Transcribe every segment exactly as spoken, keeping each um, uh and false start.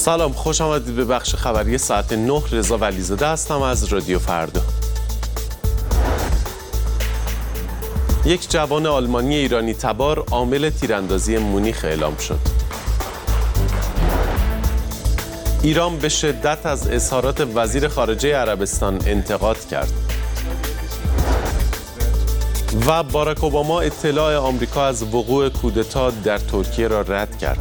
سلام، خوش آمدید به بخش خبری ساعت نه. رضا ولیزاده هستم از رادیو فردا. یک جوان آلمانی ایرانی تبار عامل تیراندازی مونیخ اعلام شد. ایران به شدت از اظهارات وزیر خارجه عربستان انتقاد کرد. و باراک اوباما اطلاع آمریکا از وقوع کودتا در ترکیه را رد کرد.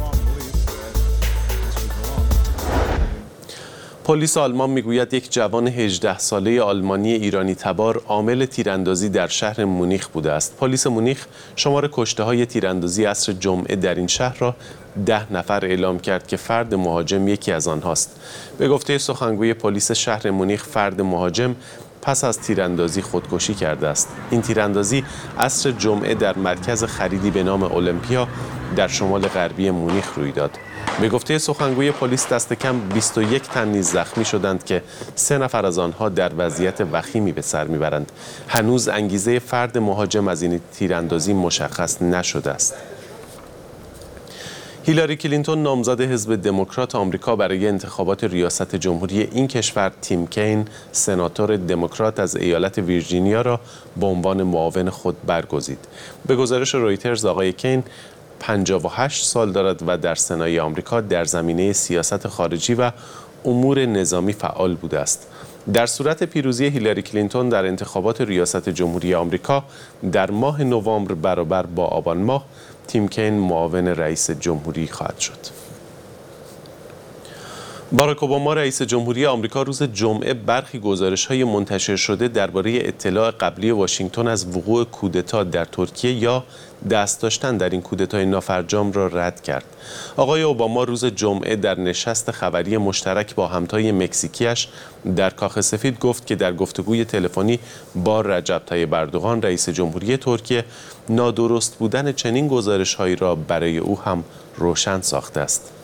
پلیس آلمان میگوید یک جوان هجده ساله آلمانی ایرانی تبار عامل تیراندازی در شهر مونیخ بوده است. پلیس مونیخ شمار کشته‌های تیراندازی عصر جمعه در این شهر را ده نفر اعلام کرد که فرد مهاجم یکی از آنهاست. به گفته سخنگوی پلیس شهر مونیخ، فرد مهاجم پس از تیراندازی خودکشی کرده است. این تیراندازی عصر جمعه در مرکز خریدی به نام اولمپیا در شمال غربی مونیخ روی داد. به گفته سخنگوی پلیس دست کم بیست و یک تن نیز زخمی شدند که سه نفر از آنها در وضعیت وخیمی به سر میبرند. هنوز انگیزه فرد مهاجم از این تیراندازی مشخص نشده است. هیلاری کلینتون نامزد حزب دموکرات آمریکا برای انتخابات ریاست جمهوری این کشور، تیم کین سناتور دموکرات از ایالت ویرجینیا را به عنوان معاون خود برگزید. به گزارش رویترز آقای کین پنجاه و هشت سال دارد و در سنای آمریکا در زمینه سیاست خارجی و امور نظامی فعال بوده است. در صورت پیروزی هیلاری کلینتون در انتخابات ریاست جمهوری آمریکا در ماه نوامبر برابر با آبان ماه، تیم کین معاون رئیس جمهوری خواهد شد. باراک اوباما رئیس جمهوری آمریکا روز جمعه برخی گزارش‌های منتشر شده درباره اطلاع قبلی واشنگتن از وقوع کودتا در ترکیه یا دست داشتن در این کودتای نافرجام را رد کرد. آقای اوباما روز جمعه در نشست خبری مشترک با همتای مکزیکیش در کاخ سفید گفت که در گفتگوی تلفنی با رجب طیب اردوغان رئیس جمهوری ترکیه، نادرست بودن چنین گزارش‌هایی را برای او هم روشن ساخته است.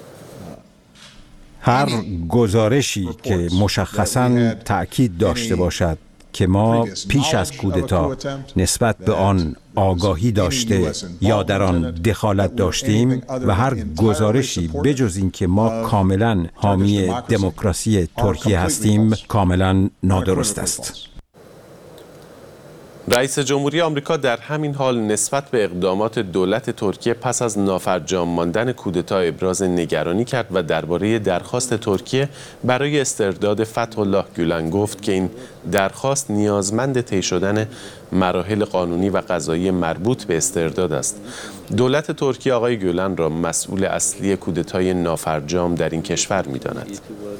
هر گزارشی که مشخصاً تأکید داشته باشد که ما پیش از کودتا نسبت به آن آگاهی داشته یا در آن دخالت داشتیم و هر گزارشی بجز این که ما کاملاً حامی دموکراسی ترکیه هستیم کاملاً نادرست است. رئیس جمهوری آمریکا در همین حال نسبت به اقدامات دولت ترکیه پس از نافرجام ماندن کودتا ابراز نگرانی کرد و درباره درخواست ترکیه برای استرداد فتح الله گولن گفت که این درخواست نیازمند طی شدن مراحل قانونی و قضایی مربوط به استرداد است. دولت ترکیه آقای گولن را مسئول اصلی کودتای نافرجام در این کشور می‌داند.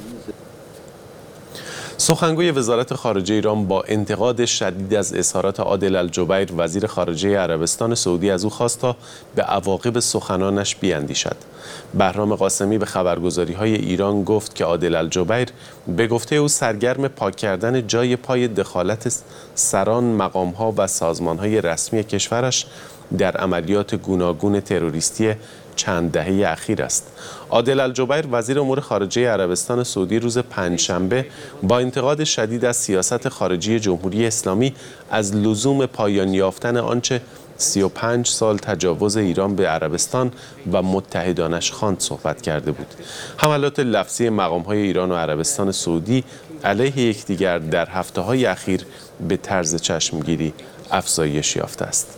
سخنگوی وزارت خارجه ایران با انتقاد شدید از اظهارات عادل الجبیر وزیر خارجه عربستان سعودی از او خواست تا به عواقب سخنانش بیاندیشد. بهرام قاسمی به خبرگزاری‌های ایران گفت که عادل الجبیر به گفته او سرگرم پاک کردن جای پای دخالت سران، مقام‌ها و سازمان‌های رسمی کشورش در عملیات گوناگون تروریستی چند دهه اخیر است. عادل الجبیر وزیر امور خارجه عربستان سعودی روز پنجشنبه با انتقاد شدید از سیاست خارجی جمهوری اسلامی از لزوم پایان یافتن آنچه سی و پنج سال تجاوز ایران به عربستان و متحدانش خواند صحبت کرده بود. حملات لفظی مقام‌های ایران و عربستان سعودی علیه یکدیگر در هفته‌های اخیر به طرز چشمگیری افزایش یافته است.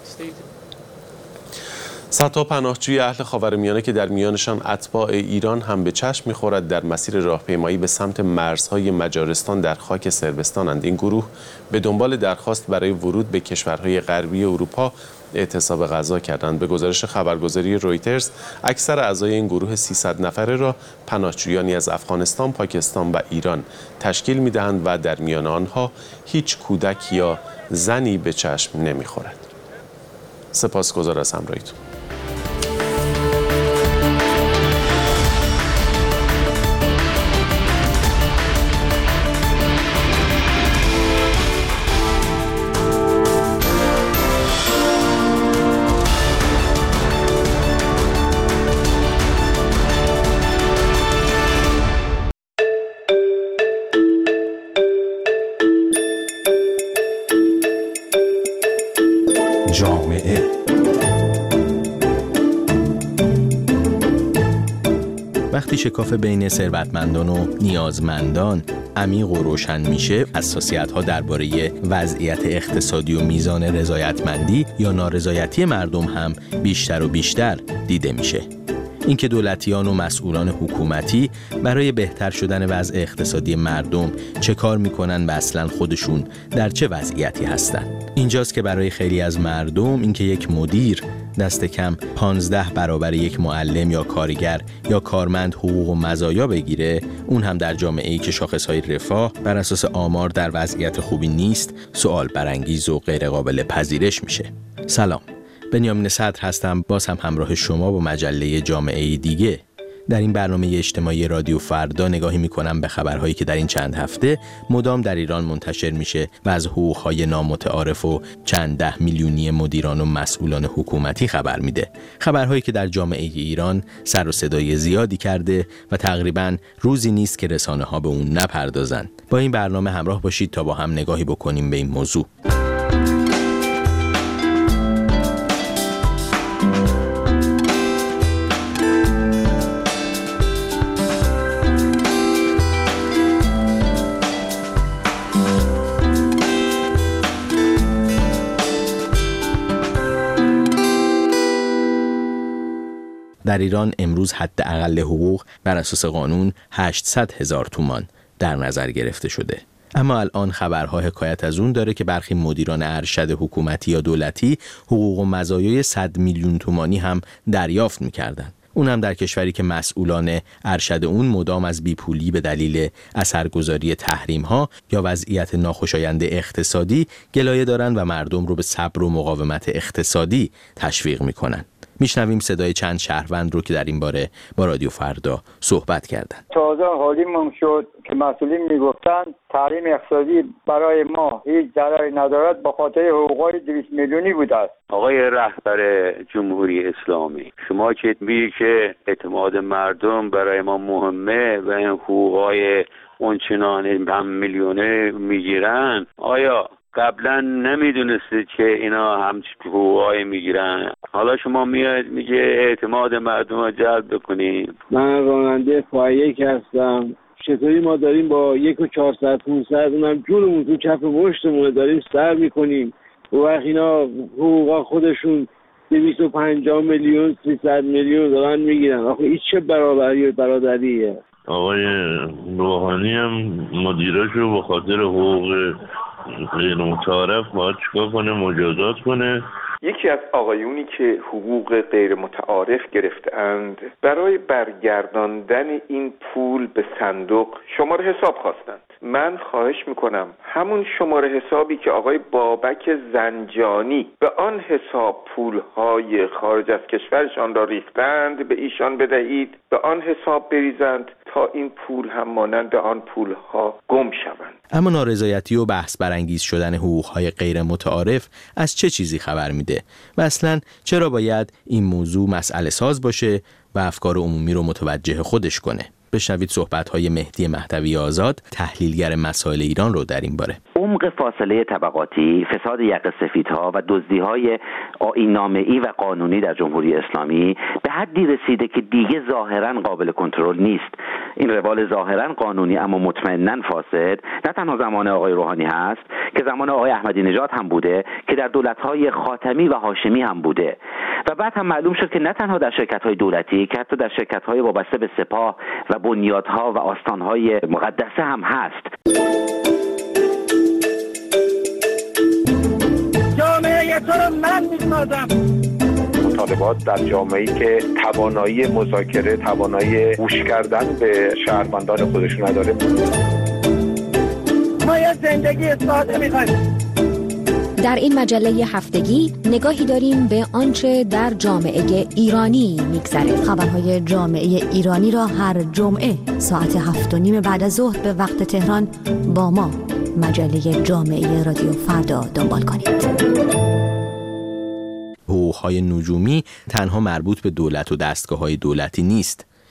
صدها پناهجوی اهل خاورمیانه که در میانشان اتباع ایران هم به چشم می‌خورد در مسیر راهپیمایی به سمت مرزهای مجارستان در خاک صربستانند. این گروه به دنبال درخواست برای ورود به کشورهای غربی اروپا اعتصاب غذا کردند. به گزارش خبرگزاری رویترز اکثر اعضای این گروه سیصد نفره را پناهجویانی از افغانستان، پاکستان و ایران تشکیل می‌دهند و در میان آنها هیچ کودک یا زنی به چشم نمی‌خورد. سپاسگزار از همراهیتون. جامعه وقتی شکاف بین ثروتمندان و نیازمندان عمیق و روشن میشه، حساسیت‌ها درباره وضعیت اقتصادی و میزان رضایتمندی یا نارضایتی مردم هم بیشتر و بیشتر دیده میشه. اینکه دولتیان و مسئولان حکومتی برای بهتر شدن وضع اقتصادی مردم چه کار میکنن و اصلا خودشون در چه وضعیتی هستن. اینجاست که برای خیلی از مردم اینکه یک مدیر دست کم پانزده برابر یک معلم یا کارگر یا کارمند حقوق و مزایا بگیره، اون هم در جامعه‌ای که شاخصهای رفاه بر اساس آمار در وضعیت خوبی نیست، سوال برانگیز و غیر قابل پذیرش میشه. سلام، بنیامین صدر هستم، باز هم همراه شما با مجله جامعه دیگه. در این برنامه اجتماعی رادیو فردا نگاهی میکنم به خبرهایی که در این چند هفته مدام در ایران منتشر میشه و از حقوقهای نامتعارف و چند ده میلیونی مدیران و مسئولان حکومتی خبر میده. خبرهایی که در جامعه ایران سر و صدای زیادی کرده و تقریباً روزی نیست که رسانه ها به اون نپردازن. با این برنامه همراه باشید تا با هم نگاهی بکنیم به این موضوع. در ایران امروز حداقل حقوق بر اساس قانون هشتصد هزار تومان در نظر گرفته شده. اما الان خبرها حکایت از اون داره که برخی مدیران ارشد حکومتی یا دولتی حقوق و مزایای صد میلیون تومانی هم دریافت می‌کردند. اون هم در کشوری که مسئولان ارشد اون مدام از بیپولی به دلیل اثرگذاری تحریم‌ها یا وضعیت ناخوشایند اقتصادی گلایه دارن و مردم رو به صبر و مقاومت اقتصادی تشویق می‌کنن. میشنویم صدای چند شهروند رو که در این باره با رادیو فردا صحبت کردند. تازه حالیمون شد که مسئولین میگفتن تحریم اقتصادی برای ما هیچ ضرری ندارد به خاطر حقوقای دویست میلیونی بوده است. آقای رهبر جمهوری اسلامی، شما که میگی که اعتماد مردم برای ما مهمه و این حقوقای اونچنان هم میلیونه میگیرن، آیا قبلا نمیدونستید که اینا هم حقوقای میگیرن؟ حالا شما میاد میگه اعتماد مردم رو جلب بکنیم. من راننده فایک هستم. چطوری ما داریم با یک و چهارصد پونصد اونم جونمون تو کف مشتمون داریم سر میکنیم و وقت اینا حقوقا خودشون دویست و پنجاه میلیون سیصد میلیون دارن میگیرن. آخه این چه برابری برادریه؟ آقای روحانی هم مدیراشو به خاطر حقوق غیر متعارف باید چیکار کنه؟ مجازات کنه. یکی از آقایونی که حقوق غیر متعارف گرفتند برای برگرداندن این پول به صندوق شماره حساب خواستند. من خواهش میکنم همون شماره حسابی که آقای بابک زنجانی به آن حساب پولهای خارج از کشورشان را ریختند به ایشان بدهید، به آن حساب بریزند تا این پول هم مانند آن پولها گم شوند. اما نارضایتی و بحث برانگیز شدن حقوقهای غیر متعارف از چه چیزی خبر میده و اصلا چرا باید این موضوع مسئله ساز باشه و افکار عمومی رو متوجه خودش کنه؟ بشنوید صحبت‌های مهدی مهدوی آزاد، تحلیلگر مسائل ایران رو در این باره. عمق فاصله طبقاتی، فساد یقه سفیدها و دزدی‌های آیین‌نامه‌ای و قانونی در جمهوری اسلامی به حدی رسیده که دیگه ظاهراً قابل کنترل نیست. این روال ظاهراً قانونی اما مطمئناً فاسد نه تنها زمان آقای روحانی هست که زمان آقای احمدی نژاد هم بوده، که در دولت‌های خاتمی و هاشمی هم بوده و بعد هم معلوم شد که نه تنها در شرکت‌های دولتی که حتی در شرکت‌های وابسته به سپاه و بنیادها و آستانهای مقدسه هم هست. جامعه تو رو من می‌سازم. مطالبات در جامعه‌ای که توانایی مذاکره، توانایی گوش کردن به شهروندان خودشون نداره. ما یه زندگی ساده می‌خوایم. در این مجله هفتگی نگاهی داریم به آنچه در جامعه ایرانی میگذره. خبرهای جامعه ایرانی را هر جمعه ساعت هفت و نیم بعد از ظهر به وقت تهران با ما مجله جامعه رادیو فردا دنبال کنید. حقوقهای نجومی تنها مربوط به دولت و دستگاه‌های دولتی نیست.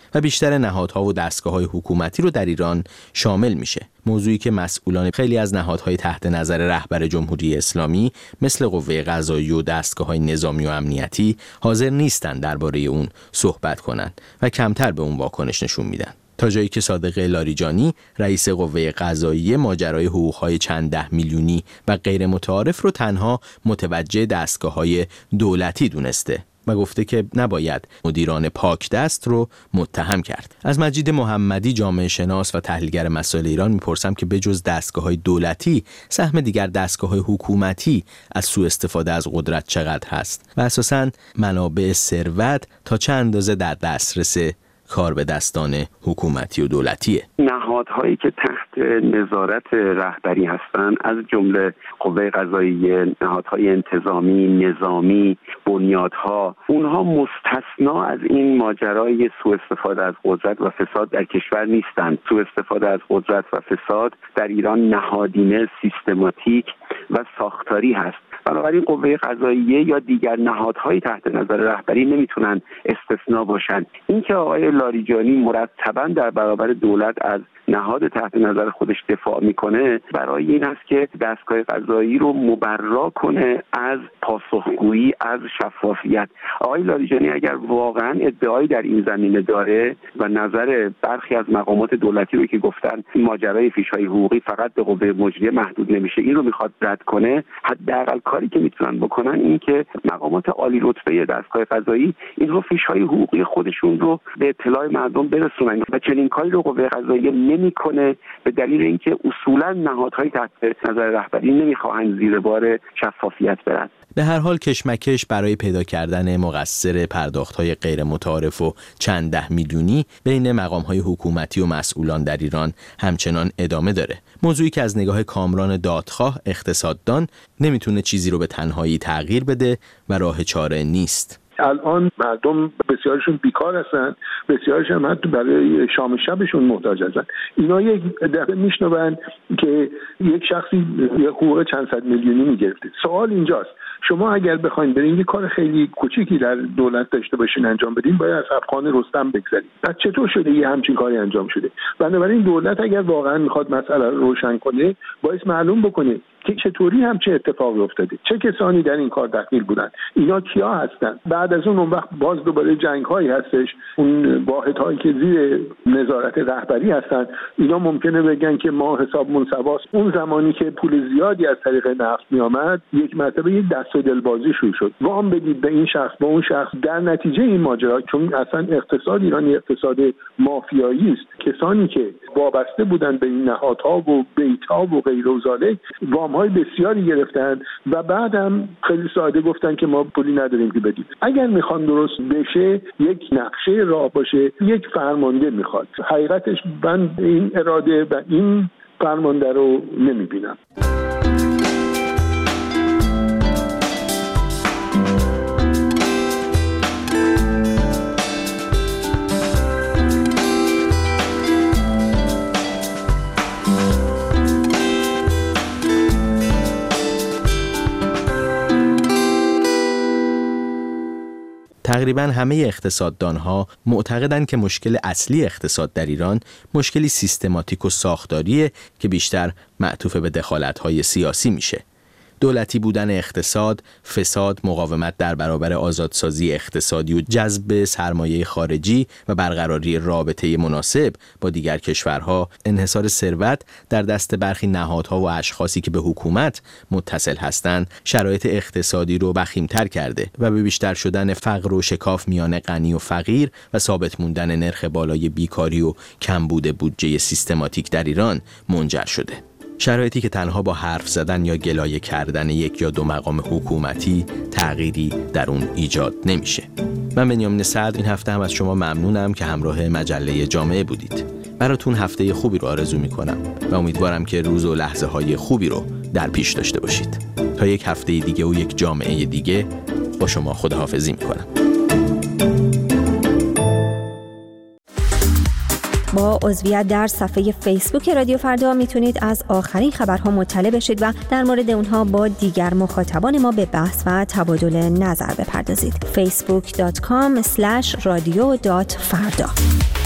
و بیشتر نهادها و دستگاه‌های حکومتی رو در ایران شامل میشه. موضوعی که مسئولان خیلی از نهادهای تحت نظر رهبر جمهوری اسلامی مثل قوه قضاییه و دستگاه‌های نظامی و امنیتی حاضر نیستن درباره اون صحبت کنن و کمتر به اون واکنش نشون میدن. تا جایی که صادق لاریجانی رئیس قوه قضاییه ماجرای حقوق‌های چند ده میلیونی و غیر متعارف رو تنها متوجه دستگاه‌های دولتی دونسته و گفته که نباید مدیران پاک دست رو متهم کرد. از مجید محمدی جامعه شناس و تحلیلگر مسائل ایران میپرسم که بجز دستگاه‌های دولتی سهم دیگر دستگاه‌های حکومتی از سوء استفاده از قدرت چقدر هست و اساساً منابع ثروت تا چه اندازه در دسترس کار به دستان حکومتی و دولتیه. نهادهایی که تحت نظارت رهبری هستند از جمله قوه قضاییه، نهادهای انتظامی، نظامی، بنیادها، اونها مستثنا از این ماجرای سوء استفاده از قدرت و فساد در کشور نیستند. سوء استفاده از قدرت و فساد در ایران نهادینه، سیستماتیک و ساختاری هست. بنابراین قوه قضاییه یا دیگر نهادهای تحت نظر رهبری نمیتونن استثنا باشن. اینکه آقای لاریجانی مرتباً در برابر دولت از نهاد تحت نظر خودش دفاع میکنه برای این است که دستگاه قضایی رو مبرا کنه از پاسخگویی، از شفافیت. آقای لاریجانی اگر واقعا ادعایی در این زمینه داره و نظر برخی از مقامات دولتی رو که گفتن ماجرای فیش‌های حقوقی فقط به قوه مجریه محدود نمیشه، این رو میخواد رد کنه، حداقل کاری که میتونن بکنن این که مقامات عالی رتبه دستگاه قضایی اینها فیش‌های حقوقی خودشون رو به اطلاع مردم برسونن و چنین کاری رو قوه قضاییه نمیکنه به دلیل اینکه اصولا نهادهای تحت نظر رهبری نمیخواهند زیر بار شفافیت برن. به هر حال کشمکش برای پیدا کردن مقصر پرداخت‌های غیر متعارف و چند ده میلیونی بین مقام‌های حکومتی و مسئولان در ایران همچنان ادامه داره. موضوعی که از نگاه کامران دادخواه اقتصاددان نمیتونه چیزی رو به تنهایی تغییر بده و راه چاره نیست. الان مردم بسیارشون بیکار هستن، بسیارشون حتی برای شام شبشون محتاج هستن. اینا یک دفعه میشنون که یک شخصی حقوق چند صد میلیونی میگرفته. سوال اینجاست شما اگر بخواید برین یک کار خیلی کوچیکی در دولت داشته باشین انجام بدین باید از افغان رستم بگذرید. پس چطور شده یه همچین کاری انجام شده؟ بنابراین دولت اگر واقعا میخواد مسئله رو روشن کنه باید معلوم بکنه که چطوری همچین اتفاقی افتاده، چه کسانی در این کار دخیل بودن، اینا کیا هستن. بعد از اون اون وقت باز دوباره جنگ هایی هستش، اون واحد هایی که زیر نظارت رهبری هستن اینا ممکنه بگن که ما حسابمون سواست. اون زمانی که پول زیادی از طریق نفت می آمد یک مرتبه یک دست و دلبازی شروع شد، وام بدید به این شخص با اون شخص. در نتیجه این ماجرا چون اصلا اقتصاد ایرانی اقتصاد مافیایی است، کسانی که وابسته بودن به این نهادها و بیت‌ها و غیر و ذالک وام‌های بسیاری گرفتن و بعدم خیلی ساده گفتن که ما پولی نداریم که بدیم. اگر میخوان درست بشه یک نقشه راه باشه، یک فرمانده میخواد. حقیقتش من این اراده و این فرمانده رو نمیبینم. تقریباً همه اقتصاددانها معتقدند که مشکل اصلی اقتصاد در ایران مشکلی سیستماتیک و ساختاریه که بیشتر معطوف به دخالت‌های سیاسی میشه. دولتی بودن اقتصاد، فساد، مقاومت در برابر آزادسازی اقتصادی و جذب سرمایه خارجی و برقراری رابطه مناسب با دیگر کشورها، انحصار ثروت در دست برخی نهادها و اشخاصی که به حکومت متصل هستند، شرایط اقتصادی رو وخیم‌تر کرده و به بیشتر شدن فقر و شکاف میان غنی و فقیر و ثابت موندن نرخ بالای بیکاری و کمبود بودجه سیستماتیک در ایران منجر شده. شرایطی که تنها با حرف زدن یا گلایه کردن یک یا دو مقام حکومتی تغییری در اون ایجاد نمیشه. من بنیامین سعد این هفته هم از شما ممنونم که همراه مجله جامعه بودید. براتون هفته خوبی رو آرزو میکنم و امیدوارم که روز و لحظه های خوبی رو در پیش داشته باشید. تا یک هفته دیگه و یک جامعه دیگه با شما خداحافظی میکنم. با عضویت در صفحه فیسبوک رادیو فردا میتونید از آخرین خبرها مطلع بشید و در مورد اونها با دیگر مخاطبان ما به بحث و تبادل نظر بپردازید. فیسبوک دات کام اسلش رادیو دات فردا